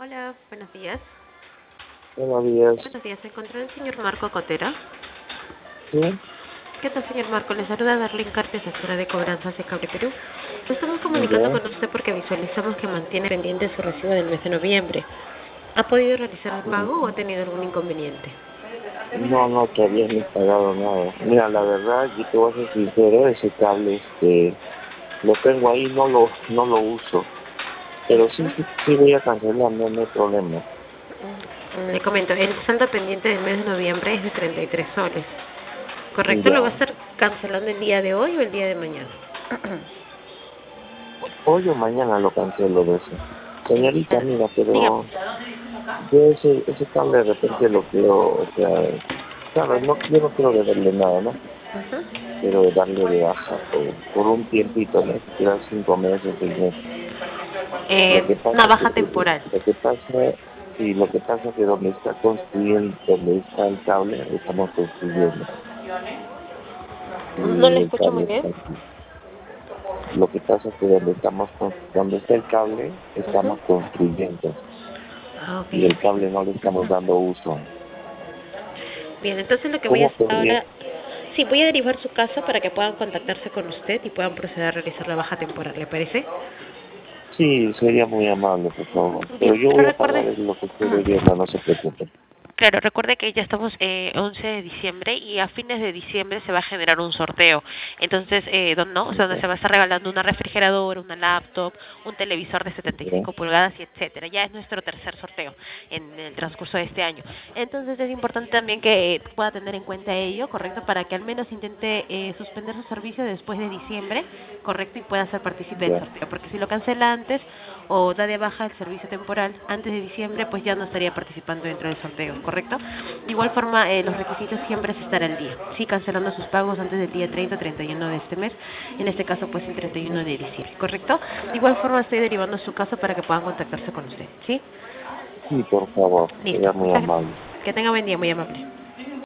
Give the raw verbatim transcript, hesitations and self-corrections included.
Hola, buenos días. Buenos días. Buenos días, ¿se encontró el señor Marco Cotera? Sí, ¿Qué tal, señor Marco? Le saluda Darlene Carpio, asesora de cobranzas de Cable Perú. Nos estamos comunicando ya. con usted porque visualizamos que mantiene pendiente su recibo del mes de noviembre. ¿Ha podido realizar el pago o ha tenido algún inconveniente? No, no, todavía no he pagado nada. Mira, la verdad, yo te voy a ser sincero, ese cable, este, lo tengo ahí, no lo, no lo uso. Pero sí, sí, sí voy a cancelar, no, no hay problema. Mm, Le comento, el saldo pendiente del mes de noviembre es de treinta y tres soles. ¿Correcto? ¿Lo va a Ya. estar cancelando el día de hoy o el día de mañana? Hoy o mañana lo cancelo de eso. El Señorita, día... mira, Dígame. pero yo ese, ese cable de repente lo quiero, o sea, sabes, no, yo no quiero deberle nada, ¿no? Ujú. Quiero darle de baja por, por un tiempito, no siquiera cinco meses, seis meses. Lo Eh, que una pasa que baja temporal. lo que pasa y lo que pasa que donde está construyendo, donde está el cable, estamos construyendo No le y el escucho muy cable bien. está aquí. Lo que pasa que donde estamos con- donde está el cable, Ujú. estamos construyendo Ah, ok, y el ok. cable no le estamos dando uso. Bien, entonces lo que voy a ¿Cómo hacer podría? ahora, sí, voy a derivar su caso para que puedan contactarse con usted y puedan proceder a realizar la baja temporal, ¿le parece? Sí, sería muy amable, por favor. Pero Bien, yo pero voy a pagar recuerde, lo que estoy ajá. debiendo, no se preocupe. Claro, recuerde que ya estamos eh, once de diciembre y a fines de diciembre se va a generar un sorteo. Entonces, eh, don- ¿no? O sea, donde Ya, se va a estar regalando una refrigeradora, una laptop, un televisor de setenta y ya. cinco pulgadas y etcétera. Ya es nuestro tercer sorteo en el transcurso de este año. Entonces, es importante también que pueda tener en cuenta ello, ¿correcto? Para que al menos intente eh, suspender su servicio después de diciembre, ¿correcto? Y pueda ser partícipe del Ya. sorteo. Porque si lo cancela antes o da de baja el servicio temporal antes de diciembre, pues ya no estaría participando dentro del sorteo, ¿correcto? De igual forma, eh, los requisitos siempre es estar al día, sí, cancelando sus pagos antes del día treinta o treinta y uno de este mes, en este caso pues el treinta y uno de diciembre, ¿correcto? De igual forma estoy derivando su caso para que puedan contactarse con usted, ¿sí? Sí, por favor, Listo, sería muy muchas gracias. amable. Que tenga buen día, muy amable.